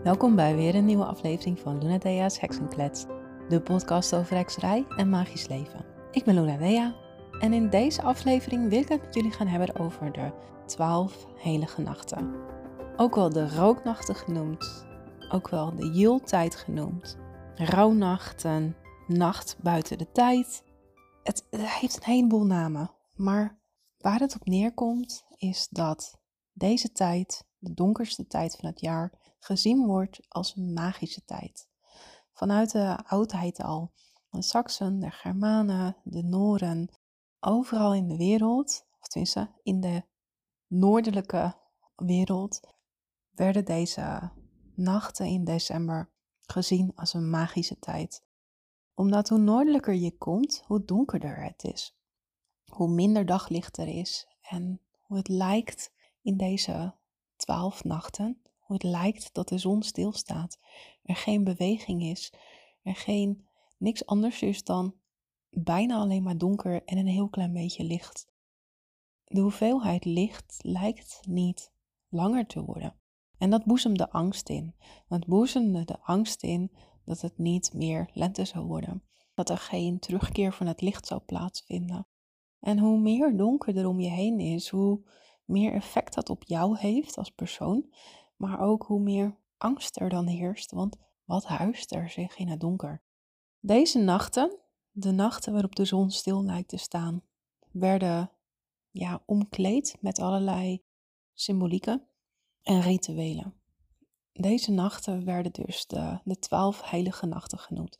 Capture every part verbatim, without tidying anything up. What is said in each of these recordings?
Welkom bij weer een nieuwe aflevering van Luna Dea's Heksenklets, de podcast over hekserij en magisch leven. Ik ben Luna Dea en in deze aflevering wil ik het met jullie gaan hebben over de twaalf heilige nachten. Ook wel de rooknachten genoemd, ook wel de Juletijd genoemd, rouwnachten, nacht buiten de tijd. Het, het heeft een heleboel namen, maar waar het op neerkomt is dat deze tijd, de donkerste tijd van het jaar, gezien wordt als een magische tijd. Vanuit de oudheid al. De Saksen, de Germanen, de Noren, overal in de wereld, of tenminste in de noordelijke wereld, werden deze nachten in december gezien als een magische tijd. Omdat hoe noordelijker je komt, hoe donkerder het is. Hoe minder daglicht er is en hoe het lijkt in deze twaalf nachten, hoe het lijkt dat de zon stilstaat, er geen beweging is, er geen niks anders is dan bijna alleen maar donker en een heel klein beetje licht. De hoeveelheid licht lijkt niet langer te worden. En dat boezemde angst in. Dat boezemde de angst in dat het niet meer lente zou worden. Dat er geen terugkeer van het licht zou plaatsvinden. En hoe meer donker er om je heen is, hoe meer effect dat op jou heeft als persoon. Maar ook hoe meer angst er dan heerst, want wat huist er zich in het donker? Deze nachten, de nachten waarop de zon stil lijkt te staan, werden ja, omkleed met allerlei symbolieken en rituelen. Deze nachten werden dus de, de twaalf heilige nachten genoemd.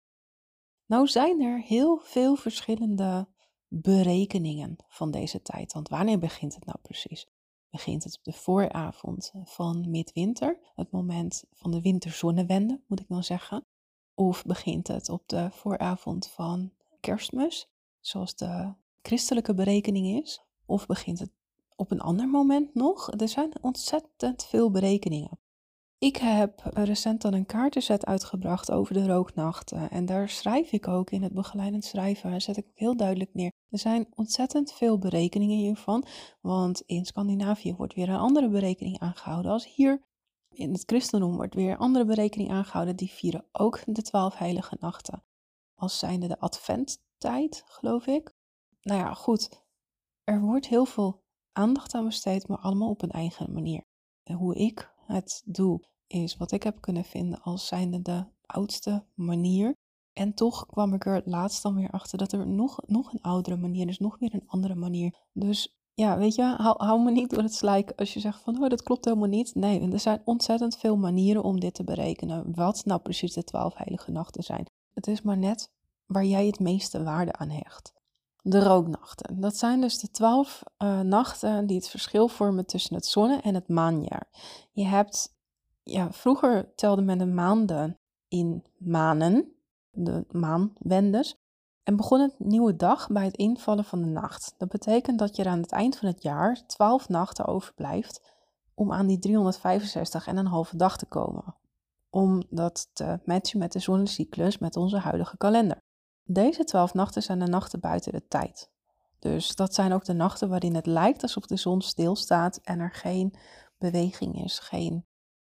Nou zijn er heel veel verschillende berekeningen van deze tijd. Want wanneer begint het nou precies? Begint het op de vooravond van midwinter, het moment van de winterzonnewende, moet ik dan zeggen? Of begint het op de vooravond van Kerstmis, zoals de christelijke berekening is? Of begint het op een ander moment nog? Er zijn ontzettend veel berekeningen. Ik heb recent dan een kaartenset uitgebracht over de rooknachten en daar schrijf ik ook in het begeleidend schrijven, zet ik ook heel duidelijk neer. Er zijn ontzettend veel berekeningen hiervan, want in Scandinavië wordt weer een andere berekening aangehouden als hier. In het christendom wordt weer een andere berekening aangehouden, die vieren ook de twaalf heilige nachten. Als zijnde de adventtijd, geloof ik. Nou ja, goed, er wordt heel veel aandacht aan besteed, maar allemaal op een eigen manier. En hoe ik het doe, is wat ik heb kunnen vinden als zijnde de oudste manier. En toch kwam ik er laatst dan weer achter dat er nog, nog een oudere manier is, nog weer een andere manier. Dus ja, weet je, hou, hou me niet door het slijk als je zegt van, oh, dat klopt helemaal niet. Nee, er zijn ontzettend veel manieren om dit te berekenen, wat nou precies de twaalf heilige nachten zijn. Het is maar net waar jij het meeste waarde aan hecht. De rooknachten. Dat zijn dus de twaalf uh, nachten die het verschil vormen tussen het zonne- en het maanjaar. Je hebt, ja, vroeger telde men de maanden in manen, de maanwendes, en begon het nieuwe dag bij het invallen van de nacht. Dat betekent dat je er aan het eind van het jaar twaalf nachten overblijft om aan die driehonderdvijfenzestig en een halve dag te komen. Om dat te matchen met de zonnecyclus, met onze huidige kalender. Deze twaalf nachten zijn de nachten buiten de tijd. Dus dat zijn ook de nachten waarin het lijkt alsof de zon stilstaat en er geen beweging is. Geen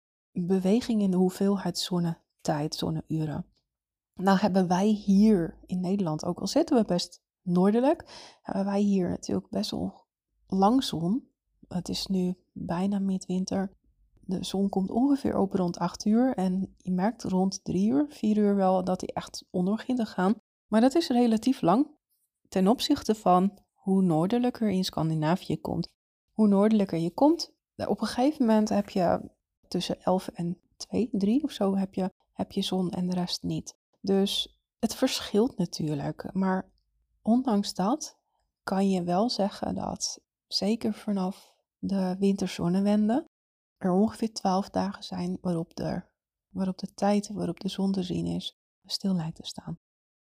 beweging in de hoeveelheid zonnetijd, zonneuren. Nou hebben wij hier in Nederland, ook al zitten we best noordelijk, hebben wij hier natuurlijk best wel lang zon. Het is nu bijna midwinter. De zon komt ongeveer op rond acht uur en je merkt rond drie uur, vier uur wel dat hij echt onder begint te gaan. Maar dat is relatief lang ten opzichte van hoe noordelijker in Scandinavië komt. Hoe noordelijker je komt, op een gegeven moment heb je tussen elf en twee, drie of zo heb je, heb je zon en de rest niet. Dus het verschilt natuurlijk. Maar ondanks dat kan je wel zeggen dat zeker vanaf de winterzonnewende er ongeveer twaalf dagen zijn waarop de, waarop de tijd waarop de zon te zien is stil lijkt te staan.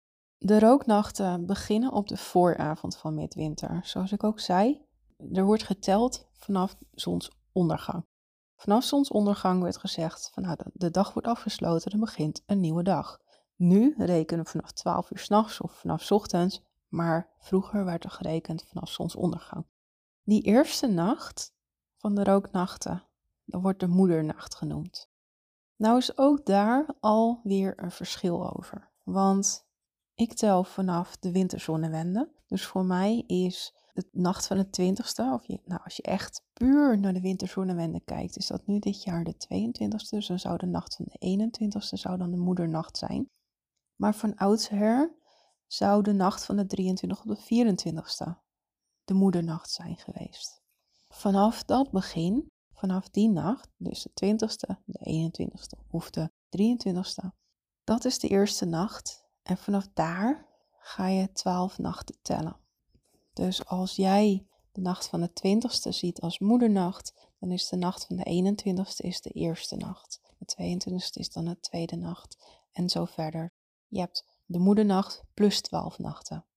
De rooknachten beginnen op de vooravond van midwinter. Zoals ik ook zei, er wordt geteld vanaf zonsondergang. Vanaf zonsondergang werd gezegd van nou, de dag wordt afgesloten, er begint een nieuwe dag. Nu rekenen we vanaf twaalf uur 's nachts of vanaf 's ochtends, maar vroeger werd er gerekend vanaf zonsondergang. Die eerste nacht van de rooknachten, dat wordt de moedernacht genoemd. Nou is ook daar alweer een verschil over. Want ik tel vanaf de winterzonnewende. Dus voor mij is de nacht van de twintigste, of je, nou als je echt puur naar de winterzonnewende kijkt, is dat nu dit jaar de tweeëntwintigste. Dus dan zou de nacht van de eenentwintigste zou dan de moedernacht zijn. Maar van oudsher zou de nacht van de drieëntwintigste of de vierentwintigste de moedernacht zijn geweest. Vanaf dat begin, vanaf die nacht, dus de twintigste, de eenentwintigste of de drieëntwintigste, dat is de eerste nacht. En vanaf daar ga je twaalf nachten tellen. Dus als jij de nacht van de twintigste ziet als moedernacht, dan is de nacht van de eenentwintigste is de eerste nacht. De tweeëntwintigste is dan de tweede nacht. En zo verder. Je hebt de moedernacht plus twaalf nachten.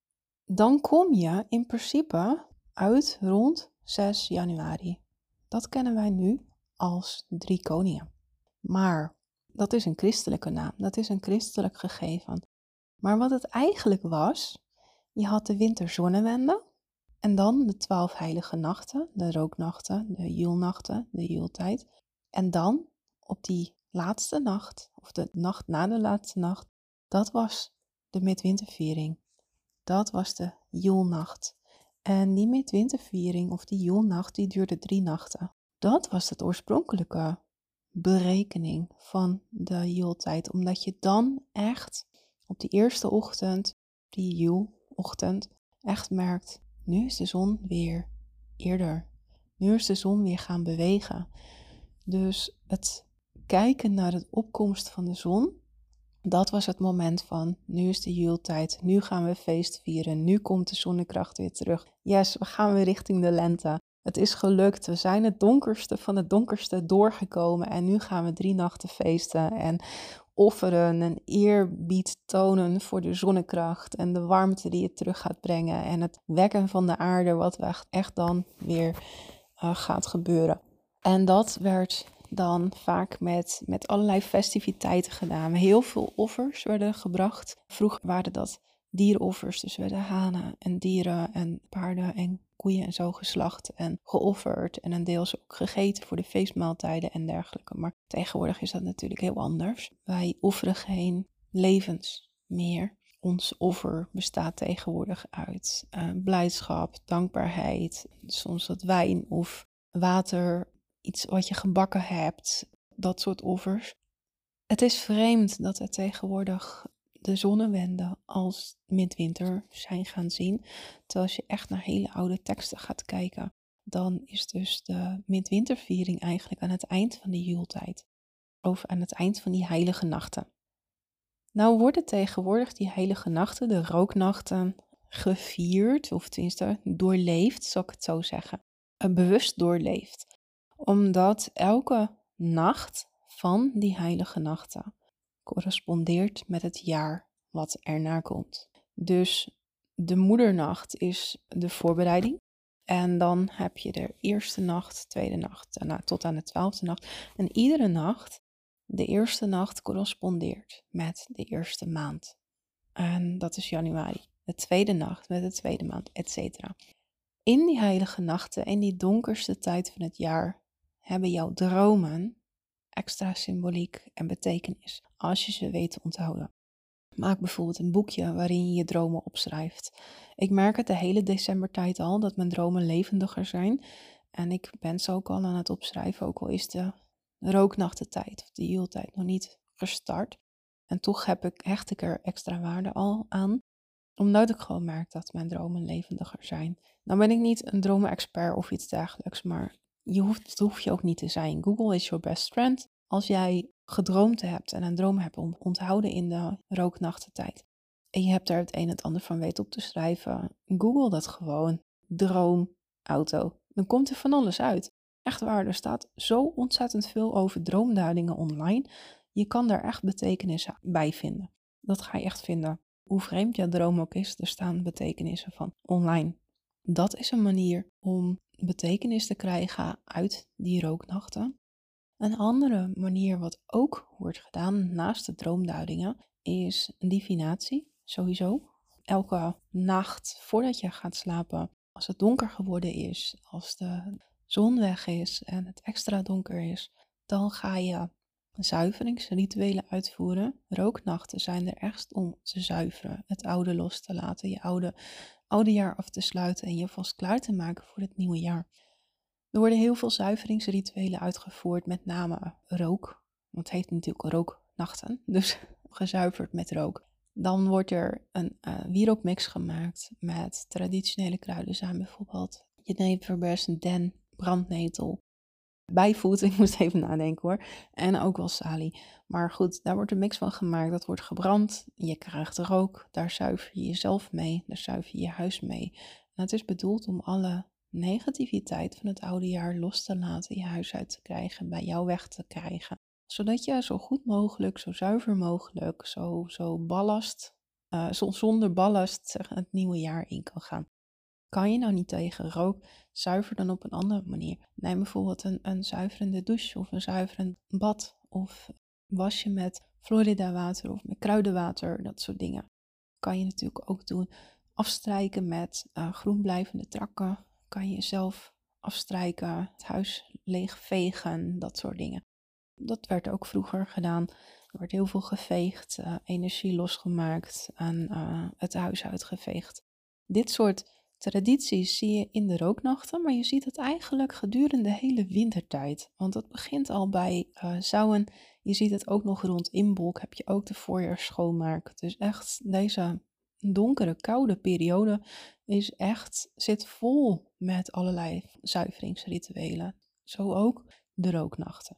Dan kom je in principe uit rond zes januari. Dat kennen wij nu als drie koningen. Maar dat is een christelijke naam, dat is een christelijk gegeven. Maar wat het eigenlijk was, je had de winterzonnewende en dan de twaalf heilige nachten, de rooknachten, de joelnachten, de joeltijd. En dan op die laatste nacht, of de nacht na de laatste nacht, dat was de midwinterviering. Dat was de joelnacht. En die midwinterviering of die joelnacht, die duurde drie nachten. Dat was het oorspronkelijke berekening van de joeltijd. Omdat je dan echt op die eerste ochtend, die joelochtend, echt merkt, nu is de zon weer eerder. Nu is de zon weer gaan bewegen. Dus het kijken naar de opkomst van de zon, dat was het moment van, nu is de joeltijd, nu gaan we feest vieren, nu komt de zonnekracht weer terug. Yes, we gaan weer richting de lente. Het is gelukt, we zijn het donkerste van het donkerste doorgekomen en nu gaan we drie nachten feesten en offeren en eerbied tonen voor de zonnekracht en de warmte die het terug gaat brengen en het wekken van de aarde wat echt, echt dan weer uh, gaat gebeuren. En dat werd dan vaak met, met allerlei festiviteiten gedaan. Heel veel offers werden gebracht. Vroeger waren dat dieroffers, dus werden hanen en dieren en paarden en koeien en zo geslacht en geofferd. En een deels ook gegeten voor de feestmaaltijden en dergelijke. Maar tegenwoordig is dat natuurlijk heel anders. Wij offeren geen levens meer. Ons offer bestaat tegenwoordig uit uh, blijdschap, dankbaarheid, soms wat wijn of water, iets wat je gebakken hebt, dat soort offers. Het is vreemd dat we tegenwoordig de zonnewende als midwinter zijn gaan zien. Terwijl als je echt naar hele oude teksten gaat kijken, dan is dus de midwinterviering eigenlijk aan het eind van de joeltijd. Of aan het eind van die heilige nachten. Nou worden tegenwoordig die heilige nachten, de rooknachten, gevierd, of tenminste doorleefd, zal ik het zo zeggen. Bewust doorleefd. Omdat elke nacht van die heilige nachten correspondeert met het jaar wat erna komt. Dus de moedernacht is de voorbereiding. En dan heb je de eerste nacht, tweede nacht, daarna tot aan de twaalfde nacht. En iedere nacht, de eerste nacht correspondeert met de eerste maand. En dat is januari. De tweede nacht met de tweede maand, et cetera. In die heilige nachten, in die donkerste tijd van het jaar, hebben jouw dromen extra symboliek en betekenis, als je ze weet te onthouden. Maak bijvoorbeeld een boekje waarin je je dromen opschrijft. Ik merk het de hele decembertijd al, dat mijn dromen levendiger zijn. En ik ben ze ook al aan het opschrijven, ook al is de rooknachtentijd of de joeltijd nog niet gestart. En toch heb ik, hecht ik er extra waarde al aan, omdat ik gewoon merk dat mijn dromen levendiger zijn. Nou ben ik niet een dromen-expert of iets dergelijks, maar je hoeft, dat hoef je ook niet te zijn. Google is your best friend. Als jij gedroomd hebt en een droom hebt onthouden in de rooknachtentijd en je hebt daar het een en het ander van weten op te schrijven, Google dat gewoon. Droom, auto. Dan komt er van alles uit. Echt waar, er staat zo ontzettend veel over droomduidingen online. Je kan daar echt betekenissen bij vinden. Dat ga je echt vinden. Hoe vreemd jouw droom ook is, er staan betekenissen van online. Dat is een manier om betekenis te krijgen uit die rooknachten. Een andere manier wat ook wordt gedaan naast de droomduidingen is een divinatie, sowieso. Elke nacht voordat je gaat slapen, als het donker geworden is, als de zon weg is en het extra donker is, dan ga je zuiveringsrituelen uitvoeren. Rooknachten zijn er echt om te zuiveren, het oude los te laten, je oude, oude jaar af te sluiten en je vast klaar te maken voor het nieuwe jaar. Er worden heel veel zuiveringsrituelen uitgevoerd, met name rook. Want het heeft natuurlijk rooknachten, dus gezuiverd met rook. Dan wordt er een uh, wierookmix gemaakt met traditionele kruiden, zijn bijvoorbeeld jenever, bers, den, brandnetel, bijvoet, ik moest even nadenken hoor, en ook wel salie. Maar goed, daar wordt een mix van gemaakt, dat wordt gebrand, je krijgt rook, daar zuiver je jezelf mee, daar zuiver je je huis mee. En het is bedoeld om alle negativiteit van het oude jaar los te laten, je huis uit te krijgen, bij jou weg te krijgen. Zodat je zo goed mogelijk, zo zuiver mogelijk, zo, zo ballast, uh, zonder ballast zeg, het nieuwe jaar in kan gaan. Kan je nou niet tegen rook, zuiver dan op een andere manier. Neem bijvoorbeeld een, een zuiverende douche of een zuiverend bad. Of was je met Florida water of met kruidenwater, dat soort dingen. Kan je natuurlijk ook doen. Afstrijken met uh, groenblijvende trakken. Kan je jezelf afstrijken, het huis leegvegen, dat soort dingen. Dat werd ook vroeger gedaan. Er werd heel veel geveegd, uh, energie losgemaakt en uh, het huis uitgeveegd. Dit soort tradities zie je in de rooknachten, maar je ziet het eigenlijk gedurende de hele wintertijd. Want het begint al bij uh, Samhain. Je ziet het ook nog rond Imbolc, heb je ook de voorjaarsschoonmaak. Dus echt deze donkere, koude periode is echt, zit vol met allerlei zuiveringsrituelen. Zo ook de rooknachten.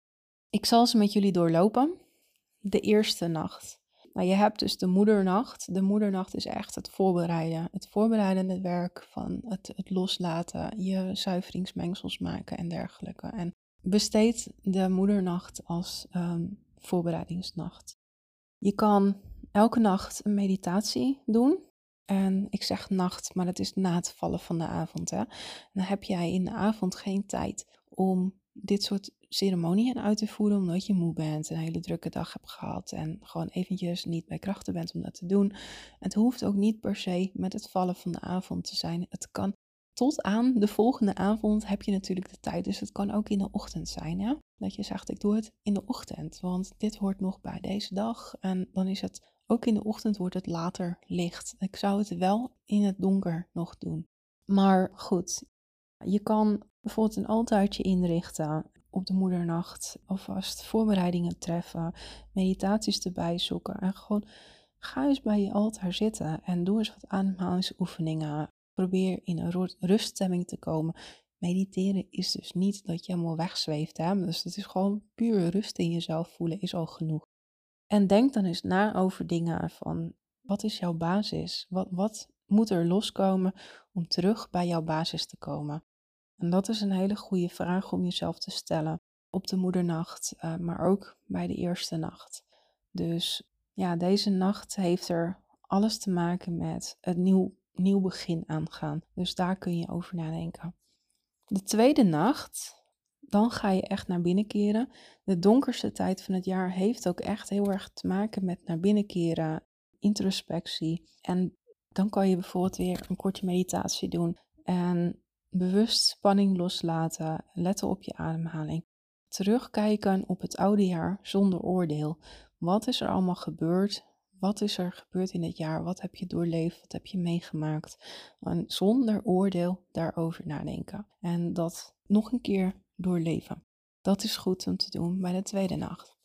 Ik zal ze met jullie doorlopen. De eerste nacht. Nou, je hebt dus de moedernacht. De moedernacht is echt het voorbereiden. Het voorbereidende werk van het, het loslaten, je zuiveringsmengsels maken en dergelijke. En besteed de moedernacht als um, voorbereidingsnacht. Je kan elke nacht een meditatie doen. En ik zeg nacht, maar het is na het vallen van de avond. Hè? Dan heb jij in de avond geen tijd om dit soort ceremonieën uit te voeren, omdat je moe bent, een hele drukke dag hebt gehad en gewoon eventjes niet bij krachten bent om dat te doen. Het hoeft ook niet per se met het vallen van de avond te zijn. Het kan tot aan de volgende avond heb je natuurlijk de tijd, dus het kan ook in de ochtend zijn. Ja? Dat je zegt, ik doe het in de ochtend, want dit hoort nog bij deze dag en dan is het ook in de ochtend wordt het later licht. Ik zou het wel in het donker nog doen. Maar goed, je kan bijvoorbeeld een altaartje inrichten op de moedernacht. Alvast voorbereidingen treffen, meditaties erbij zoeken. En gewoon ga eens bij je altaar zitten en doe eens wat ademhalingsoefeningen. Probeer in een ruststemming te komen. Mediteren is dus niet dat je helemaal wegzweeft. Hè? Dus dat is gewoon puur rust in jezelf voelen is al genoeg. En denk dan eens na over dingen van, wat is jouw basis? Wat, wat moet er loskomen om terug bij jouw basis te komen? En dat is een hele goede vraag om jezelf te stellen op de moedernacht, uh, maar ook bij de eerste nacht. Dus ja, deze nacht heeft er alles te maken met het nieuw, nieuw begin aangaan. Dus daar kun je over nadenken. De tweede nacht, dan ga je echt naar binnen keren. De donkerste tijd van het jaar heeft ook echt heel erg te maken met naar binnen keren, introspectie. En dan kan je bijvoorbeeld weer een korte meditatie doen en bewust spanning loslaten, letten op je ademhaling. Terugkijken op het oude jaar zonder oordeel. Wat is er allemaal gebeurd? Wat is er gebeurd in dit jaar? Wat heb je doorleefd? Wat heb je meegemaakt? En zonder oordeel daarover nadenken. En dat nog een keer doorleven. Dat is goed om te doen bij de tweede nacht.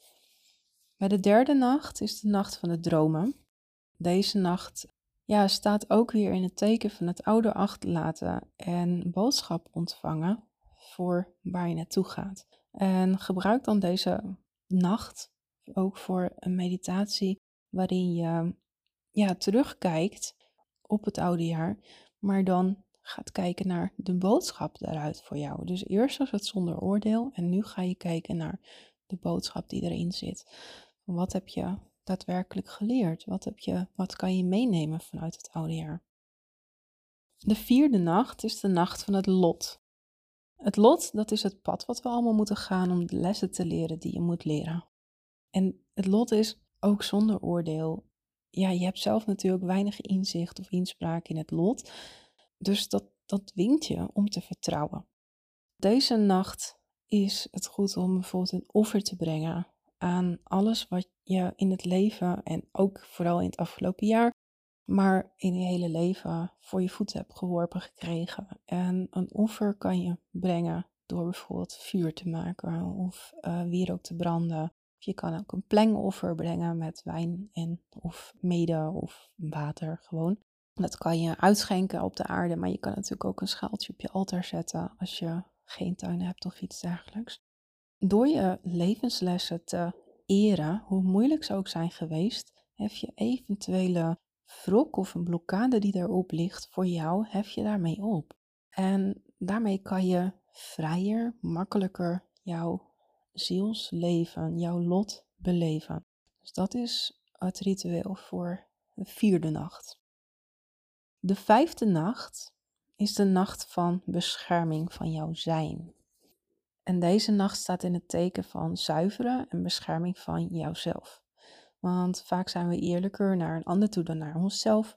Bij de derde nacht is de nacht van de dromen. Deze nacht ja, staat ook weer in het teken van het oude achterlaten en boodschap ontvangen voor waar je naartoe gaat. En gebruik dan deze nacht ook voor een meditatie waarin je ja, terugkijkt op het oude jaar, maar dan gaat kijken naar de boodschap daaruit voor jou. Dus eerst was het zonder oordeel en nu ga je kijken naar de boodschap die erin zit. Wat heb je daadwerkelijk geleerd? Wat, heb je, wat kan je meenemen vanuit het oude jaar? De vierde nacht is de nacht van het lot. Het lot, dat is het pad wat we allemaal moeten gaan om de lessen te leren die je moet leren. En het lot is ook zonder oordeel. Ja, je hebt zelf natuurlijk weinig inzicht of inspraak in het lot. Dus dat, dat dwingt je om te vertrouwen. Deze nacht is het goed om bijvoorbeeld een offer te brengen aan alles wat je in het leven en ook vooral in het afgelopen jaar, maar in je hele leven voor je voeten hebt geworpen gekregen. En een offer kan je brengen door bijvoorbeeld vuur te maken of uh, wierook te branden. Je kan ook een plengoffer brengen met wijn en of mede of water gewoon. Dat kan je uitschenken op de aarde, maar je kan natuurlijk ook een schaaltje op je altaar zetten als je geen tuin hebt of iets dergelijks. Door je levenslessen te eren, hoe moeilijk ze ook zijn geweest, hef je eventuele wrok of een blokkade die erop ligt voor jou, hef je daarmee op. En daarmee kan je vrijer, makkelijker jouw zielsleven, jouw lot beleven. Dus dat is het ritueel voor de vierde nacht. De vijfde nacht is de nacht van bescherming van jouw zijn. En deze nacht staat in het teken van zuiveren en bescherming van jouzelf. Want vaak zijn we eerlijker naar een ander toe dan naar onszelf.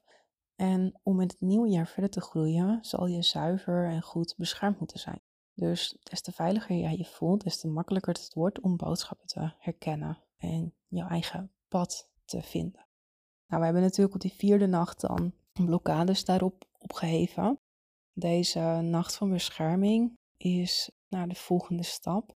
En om in het nieuwe jaar verder te groeien, zal je zuiver en goed beschermd moeten zijn. Dus des te veiliger jij je voelt, des te makkelijker het wordt om boodschappen te herkennen en jouw eigen pad te vinden. Nou, we hebben natuurlijk op die vierde nacht dan blokkades daarop opgeheven. Deze nacht van bescherming is naar de volgende stap.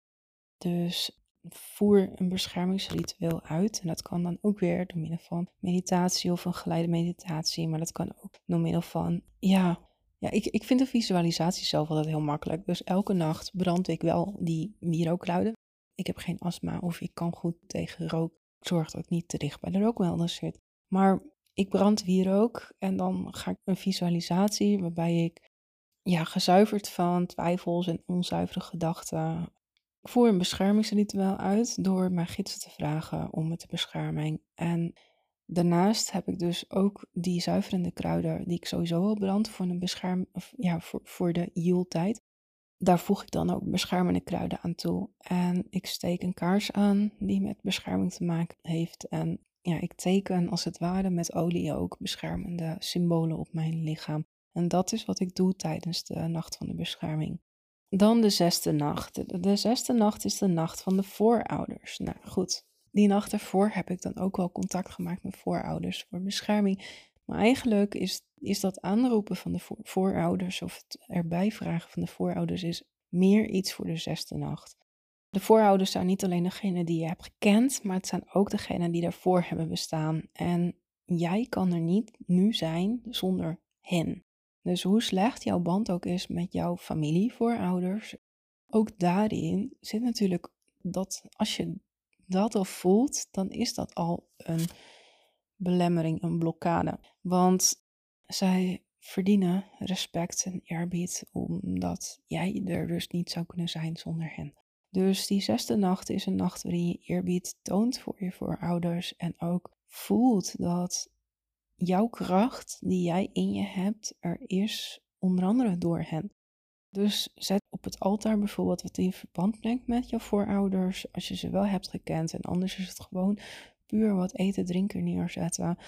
Dus voer een beschermingsritueel uit. En dat kan dan ook weer door middel van meditatie of een geleide meditatie. Maar dat kan ook door middel van, ja, ja ik, ik vind de visualisatie zelf altijd heel makkelijk. Dus elke nacht brand ik wel die wierookluiden. Ik heb geen astma of ik kan goed tegen rook. Ik zorg dat ik niet te dicht bij de rookmelder zit. Maar ik brand wierook en dan ga ik een visualisatie waarbij ik ja, gezuiverd van twijfels en onzuivere gedachten. Ik voer een beschermingsritueel uit door mijn gidsen te vragen om me te beschermen. En daarnaast heb ik dus ook die zuiverende kruiden die ik sowieso al brand voor, een bescherm, of ja, voor, voor de Joeltijd. Daar voeg ik dan ook beschermende kruiden aan toe. En ik steek een kaars aan die met bescherming te maken heeft. En ja, ik teken als het ware met olie ook beschermende symbolen op mijn lichaam. En dat is wat ik doe tijdens de nacht van de bescherming. Dan de zesde nacht. De, de zesde nacht is de nacht van de voorouders. Nou goed, die nacht ervoor heb ik dan ook wel contact gemaakt met voorouders voor bescherming. Maar eigenlijk is, is dat aanroepen van de voor, voorouders of het erbij vragen van de voorouders is meer iets voor de zesde nacht. De voorouders zijn niet alleen degene die je hebt gekend, maar het zijn ook degenen die daarvoor hebben bestaan. En jij kan er niet nu zijn zonder hen. Dus hoe slecht jouw band ook is met jouw familie, voorouders, ook daarin zit natuurlijk dat als je dat al voelt, dan is dat al een belemmering, een blokkade. Want zij verdienen respect en eerbied omdat jij er dus niet zou kunnen zijn zonder hen. Dus die zesde nacht is een nacht waarin je eerbied toont voor je voorouders en ook voelt dat jouw kracht die jij in je hebt, er is onder andere door hen. Dus zet op het altaar bijvoorbeeld wat in verband brengt met jouw voorouders, als je ze wel hebt gekend. En anders is het gewoon puur wat eten, drinken neerzetten.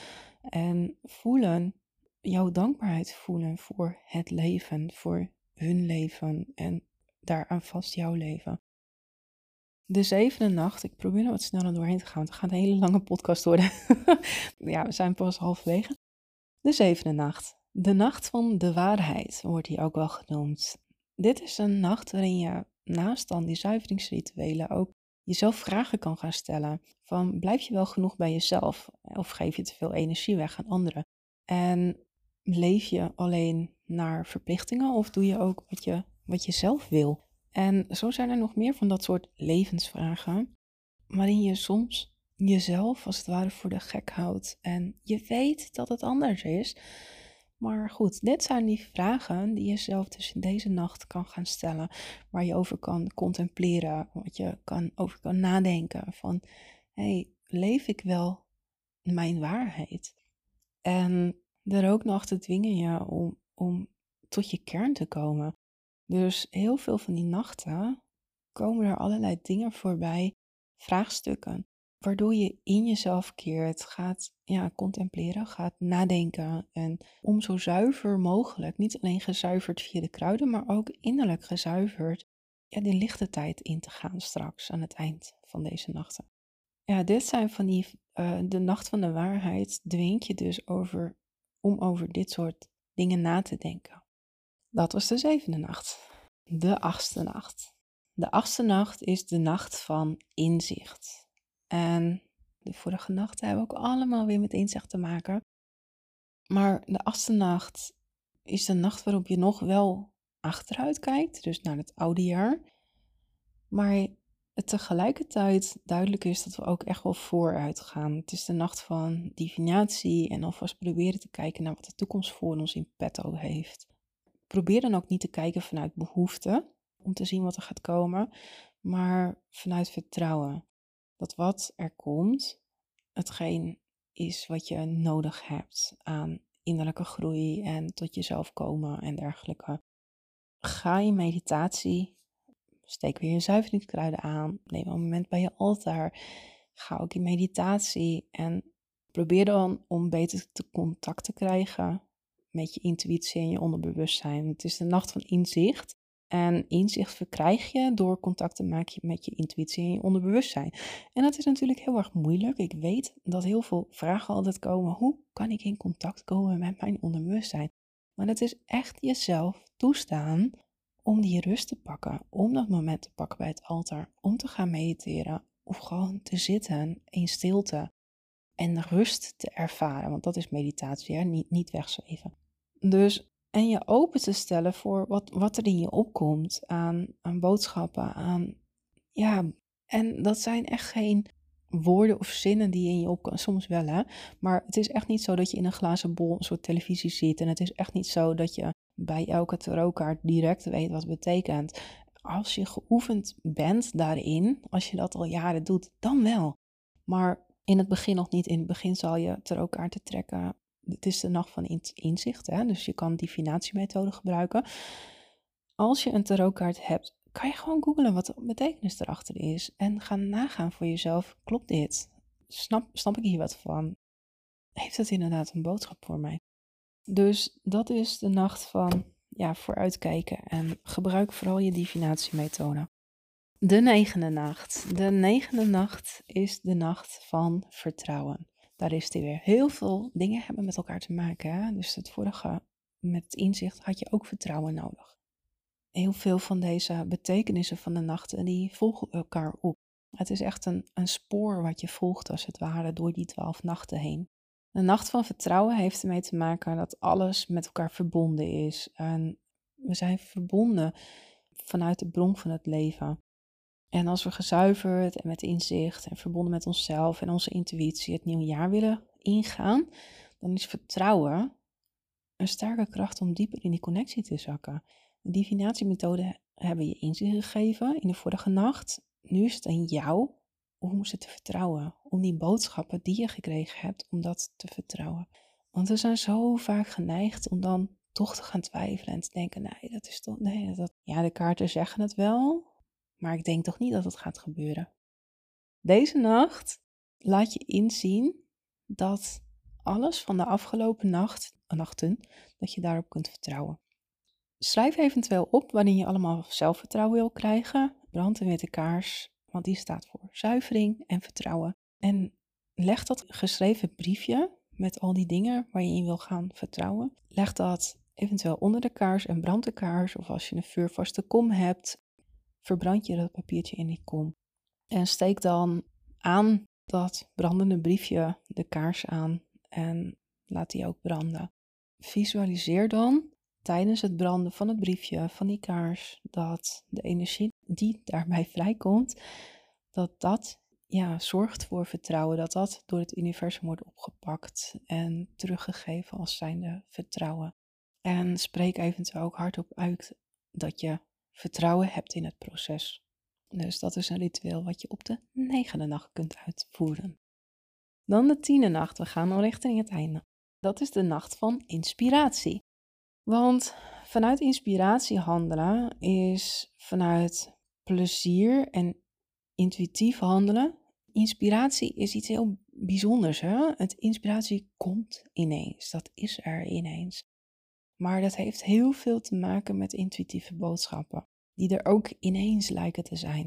En voelen, jouw dankbaarheid voelen voor het leven, voor hun leven en daaraan vast jouw leven. De zevende nacht, ik probeer er wat sneller doorheen te gaan, want het gaat een hele lange podcast worden. Ja, we zijn pas halverwege. De zevende nacht. De nacht van de waarheid wordt die ook wel genoemd. Dit is een nacht waarin je naast dan die zuiveringsrituelen ook jezelf vragen kan gaan stellen. Van blijf je wel genoeg bij jezelf of geef je te veel energie weg aan anderen? En leef je alleen naar verplichtingen of doe je ook wat je, wat je zelf wil? En zo zijn er nog meer van dat soort levensvragen waarin je soms jezelf als het ware voor de gek houdt en je weet dat het anders is. Maar goed, dit zijn die vragen die je zelf dus in deze nacht kan gaan stellen, waar je over kan contempleren, wat je kan, over kan nadenken van, hey, leef ik wel mijn waarheid? En er ook nog te dwingen je om, om tot je kern te komen. Dus heel veel van die nachten komen er allerlei dingen voorbij, vraagstukken, waardoor je in jezelf keert, gaat ja, contempleren, gaat nadenken en om zo zuiver mogelijk, niet alleen gezuiverd via de kruiden, maar ook innerlijk gezuiverd, ja, die lichte tijd in te gaan straks aan het eind van deze nachten. ja, dit zijn van die, uh, de nacht van de waarheid dwingt je dus over, om over dit soort dingen na te denken. Dat was de zevende nacht. De achtste nacht. De achtste nacht is de nacht van inzicht. En de vorige nachten hebben ook allemaal weer met inzicht te maken. Maar de achtste nacht is de nacht waarop je nog wel achteruit kijkt, dus naar het oude jaar. Maar het tegelijkertijd duidelijk is dat we ook echt wel vooruit gaan. Het is de nacht van divinatie en alvast proberen te kijken naar wat de toekomst voor ons in petto heeft. Probeer dan ook niet te kijken vanuit behoefte, om te zien wat er gaat komen, maar vanuit vertrouwen. Dat wat er komt, hetgeen is wat je nodig hebt aan innerlijke groei en tot jezelf komen en dergelijke. Ga in meditatie, steek weer je zuiveringskruiden aan, neem een moment bij je altaar, ga ook in meditatie en probeer dan om beter te contact te krijgen met je intuïtie en je onderbewustzijn. Het is de nacht van inzicht. En inzicht verkrijg je door contact te maken met je intuïtie en je onderbewustzijn. En dat is natuurlijk heel erg moeilijk. Ik weet dat heel veel vragen altijd komen. Hoe kan ik in contact komen met mijn onderbewustzijn? Maar het is echt jezelf toestaan om die rust te pakken. Om dat moment te pakken bij het altaar. Om te gaan mediteren. Of gewoon te zitten in stilte. En rust te ervaren. Want dat is meditatie, hè? Niet, niet wegzweven. Dus... En je open te stellen voor wat, wat er in je opkomt aan, aan boodschappen, aan, ja, en dat zijn echt geen woorden of zinnen die in je opkomen, soms wel hè, maar het is echt niet zo dat je in een glazen bol een soort televisie ziet en het is echt niet zo dat je bij elke tarotkaart direct weet wat het betekent. Als je geoefend bent daarin, als je dat al jaren doet, dan wel. Maar in het begin nog niet. In het begin zal je tarotkaarten trekken. Het is de nacht van inzicht, hè? Dus je kan divinatiemethode gebruiken. Als je een tarotkaart hebt, kan je gewoon googlen wat de betekenis erachter is. En gaan nagaan voor jezelf, klopt dit? Snap, snap ik hier wat van? Heeft het inderdaad een boodschap voor mij? Dus dat is de nacht van ja, vooruitkijken en gebruik vooral je divinatiemethode. De negende nacht. De negende nacht is de nacht van vertrouwen. Daar is die weer. Heel veel dingen hebben met elkaar te maken. Hè? Dus het vorige, met het inzicht, had je ook vertrouwen nodig. Heel veel van deze betekenissen van de nachten, die volgen elkaar op. Het is echt een, een spoor wat je volgt, als het ware, door die twaalf nachten heen. De nacht van vertrouwen heeft ermee te maken dat alles met elkaar verbonden is. En we zijn verbonden vanuit de bron van het leven. En als we gezuiverd en met inzicht en verbonden met onszelf en onze intuïtie het nieuwe jaar willen ingaan, dan is vertrouwen een sterke kracht om dieper in die connectie te zakken. De divinatiemethode hebben je inzicht gegeven in de vorige nacht. Nu is het aan jou om ze te vertrouwen. Om die boodschappen die je gekregen hebt, om dat te vertrouwen. Want we zijn zo vaak geneigd om dan toch te gaan twijfelen en te denken, nee, dat is toch, nee, dat, ja, de kaarten zeggen het wel, maar ik denk toch niet dat het gaat gebeuren. Deze nacht laat je inzien dat alles van de afgelopen nacht, nachten, dat je daarop kunt vertrouwen. Schrijf eventueel op wanneer je allemaal zelfvertrouwen wil krijgen. Brand een witte kaars, want die staat voor zuivering en vertrouwen. En leg dat geschreven briefje met al die dingen waar je in wil gaan vertrouwen. Leg dat eventueel onder de kaars en brand de kaars. Of als je een vuurvaste kom hebt, verbrand je dat papiertje in die kom. En steek dan aan dat brandende briefje de kaars aan en laat die ook branden. Visualiseer dan tijdens het branden van het briefje, van die kaars, dat de energie die daarbij vrijkomt, dat dat ja, zorgt voor vertrouwen, dat dat door het universum wordt opgepakt en teruggegeven als zijnde vertrouwen. En spreek eventueel ook hardop uit dat je vertrouwen hebt in het proces. Dus dat is een ritueel wat je op de negende nacht kunt uitvoeren. Dan de tiende nacht, we gaan al richting het einde. Dat is de nacht van inspiratie. Want vanuit inspiratie handelen is vanuit plezier en intuïtief handelen. Inspiratie is iets heel bijzonders. Hè? Het inspiratie komt ineens, dat is er ineens. Maar dat heeft heel veel te maken met intuïtieve boodschappen, die er ook ineens lijken te zijn.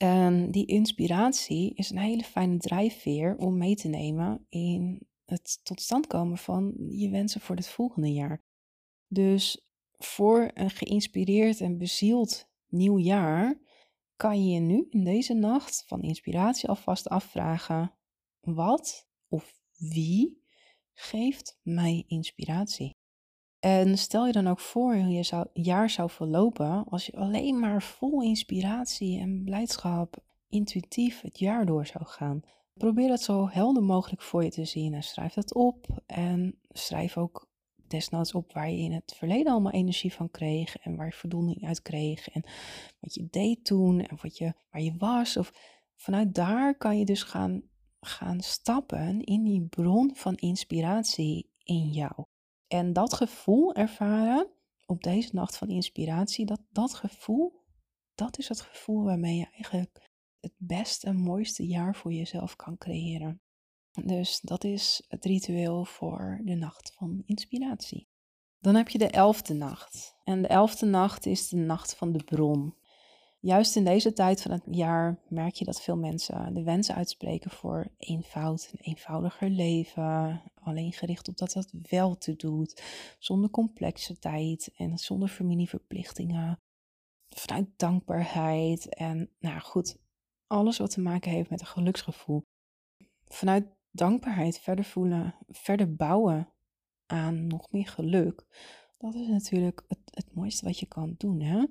En die inspiratie is een hele fijne drijfveer om mee te nemen in het tot stand komen van je wensen voor het volgende jaar. Dus voor een geïnspireerd en bezield nieuw jaar kan je je nu in deze nacht van inspiratie alvast afvragen: wat of wie geeft mij inspiratie? En stel je dan ook voor hoe je zou, jaar zou verlopen als je alleen maar vol inspiratie en blijdschap intuïtief het jaar door zou gaan. Probeer dat zo helder mogelijk voor je te zien en schrijf dat op. En schrijf ook desnoods op waar je in het verleden allemaal energie van kreeg en waar je voldoening uit kreeg en wat je deed toen en wat je, waar je was. Of vanuit daar kan je dus gaan, gaan stappen in die bron van inspiratie in jou. En dat gevoel ervaren op deze nacht van inspiratie, dat, dat gevoel, dat is het gevoel waarmee je eigenlijk het beste en mooiste jaar voor jezelf kan creëren. Dus dat is het ritueel voor de nacht van inspiratie. Dan heb je de elfde nacht. En de elfde nacht is de nacht van de bron. Juist in deze tijd van het jaar merk je dat veel mensen de wens uitspreken voor eenvoud, een eenvoudiger leven. Alleen gericht op dat dat wel te doet, zonder complexiteit en zonder familieverplichtingen. Vanuit dankbaarheid en nou goed, alles wat te maken heeft met een geluksgevoel. Vanuit dankbaarheid verder voelen, verder bouwen aan nog meer geluk. Dat is natuurlijk het, het mooiste wat je kan doen, hè?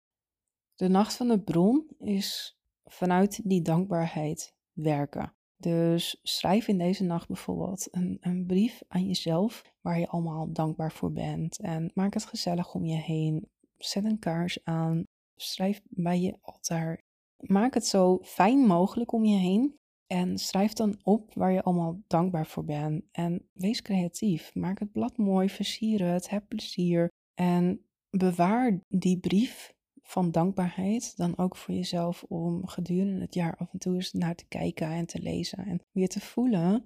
De nacht van de bron is vanuit die dankbaarheid werken. Dus schrijf in deze nacht bijvoorbeeld een, een brief aan jezelf waar je allemaal dankbaar voor bent. En maak het gezellig om je heen. Zet een kaars aan. Schrijf bij je altaar. Maak het zo fijn mogelijk om je heen. En schrijf dan op waar je allemaal dankbaar voor bent. En wees creatief. Maak het blad mooi, versier het, heb plezier. En bewaar die brief van dankbaarheid dan ook voor jezelf om gedurende het jaar af en toe eens naar te kijken en te lezen. En weer te voelen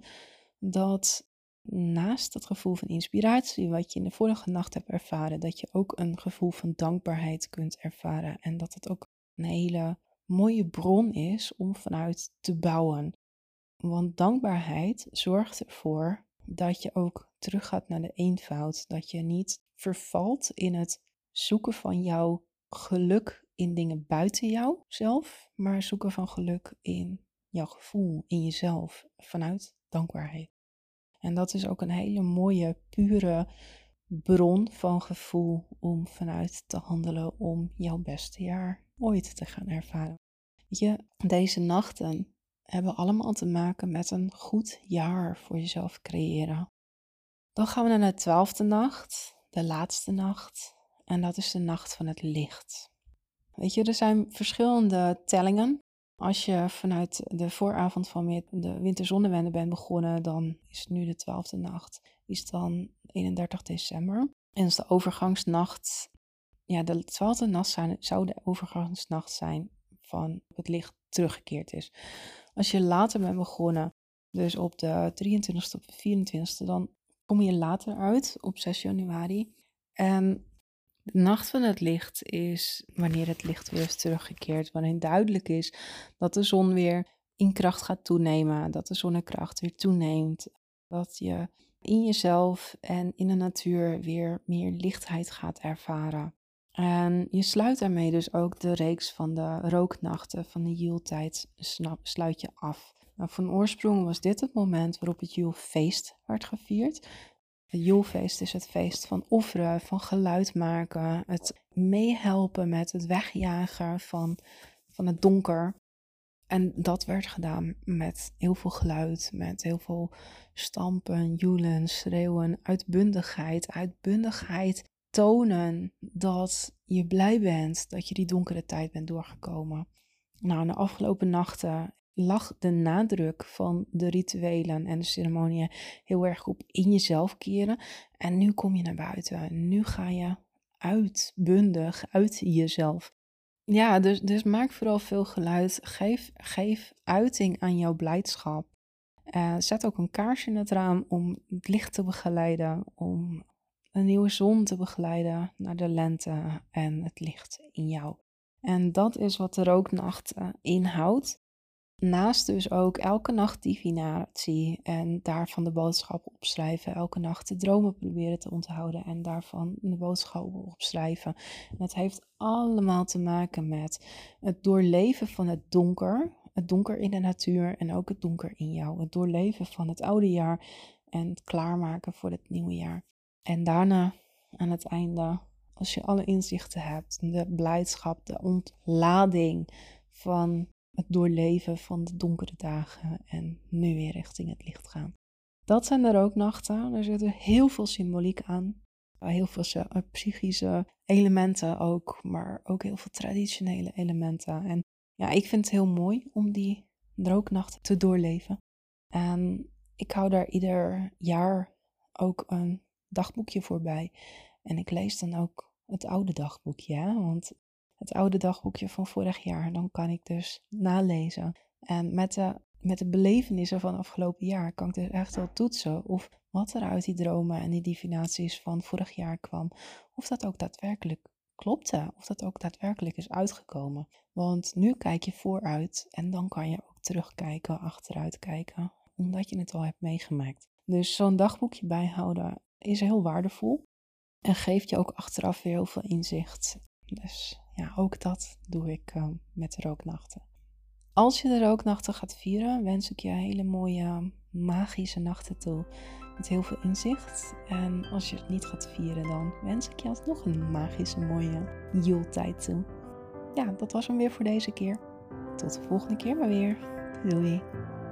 dat naast het gevoel van inspiratie wat je in de vorige nacht hebt ervaren, dat je ook een gevoel van dankbaarheid kunt ervaren. En dat het ook een hele mooie bron is om vanuit te bouwen. Want dankbaarheid zorgt ervoor dat je ook teruggaat naar de eenvoud. Dat je niet vervalt in het zoeken van jouw geluk in dingen buiten jouzelf, maar zoeken van geluk in jouw gevoel, in jezelf, vanuit dankbaarheid. En dat is ook een hele mooie, pure bron van gevoel om vanuit te handelen om jouw beste jaar ooit te gaan ervaren. Weet je, deze nachten hebben allemaal te maken met een goed jaar voor jezelf creëren. Dan gaan we naar de twaalfde nacht, de laatste nacht. En dat is de nacht van het licht. Weet je, er zijn verschillende tellingen. Als je vanuit de vooravond van de winterzonnewende bent begonnen, dan is het nu de twaalfde nacht. Is dan eenendertig december. En is de overgangsnacht. Ja, de twaalfde nacht zijn, zou de overgangsnacht zijn van het licht teruggekeerd is. Als je later bent begonnen, dus op de drieëntwintigste of de vierentwintigste, dan kom je later uit op zes januari. En de nacht van het licht is wanneer het licht weer is teruggekeerd. Wanneer duidelijk is dat de zon weer in kracht gaat toenemen. Dat de zonnekracht weer toeneemt. Dat je in jezelf en in de natuur weer meer lichtheid gaat ervaren. En je sluit daarmee dus ook de reeks van de rooknachten van de Joeltijd sluit je af. Nou, van oorsprong was dit het moment waarop het Joelfeest werd gevierd. Het Joelfeest is het feest van offeren, van geluid maken, het meehelpen met het wegjagen van, van het donker. En dat werd gedaan met heel veel geluid, met heel veel stampen, joelen, schreeuwen, uitbundigheid. Uitbundigheid tonen dat je blij bent dat je die donkere tijd bent doorgekomen. Nou, in de afgelopen nachten lag de nadruk van de rituelen en de ceremonieën heel erg op in jezelf keren. En nu kom je naar buiten. Nu ga je uitbundig uit jezelf. Ja, dus, dus maak vooral veel geluid. Geef, geef uiting aan jouw blijdschap. Uh, zet ook een kaarsje in het raam om het licht te begeleiden. Om een nieuwe zon te begeleiden naar de lente en het licht in jou. En dat is wat de rooknacht uh, inhoudt. Naast dus ook elke nacht divinatie en daarvan de boodschappen opschrijven. Elke nacht de dromen proberen te onthouden en daarvan de boodschappen opschrijven. En het heeft allemaal te maken met het doorleven van het donker. Het donker in de natuur en ook het donker in jou. Het doorleven van het oude jaar en het klaarmaken voor het nieuwe jaar. En daarna, aan het einde, als je alle inzichten hebt, de blijdschap, de ontlading van het doorleven van de donkere dagen en nu weer richting het licht gaan. Dat zijn de rooknachten. Er zit heel veel symboliek aan. Heel veel psychische elementen ook, maar ook heel veel traditionele elementen. En ja, ik vind het heel mooi om die rooknachten te doorleven. En ik hou daar ieder jaar ook een dagboekje voor bij. En ik lees dan ook het oude dagboekje, hè? Want het oude dagboekje van vorig jaar, dan kan ik dus nalezen. En met de, met de belevenissen van het afgelopen jaar kan ik dus echt wel toetsen of wat er uit die dromen en die divinaties van vorig jaar kwam, of dat ook daadwerkelijk klopte, of dat ook daadwerkelijk is uitgekomen. Want nu kijk je vooruit en dan kan je ook terugkijken, achteruit kijken, omdat je het al hebt meegemaakt. Dus zo'n dagboekje bijhouden is heel waardevol en geeft je ook achteraf weer heel veel inzicht. Dus ja, ook dat doe ik uh, met de rooknachten. Als je de rooknachten gaat vieren, wens ik je hele mooie magische nachten toe. Met heel veel inzicht. En als je het niet gaat vieren, dan wens ik je alsnog een magische mooie Joeltijd toe. Ja, dat was hem weer voor deze keer. Tot de volgende keer maar weer. Doei!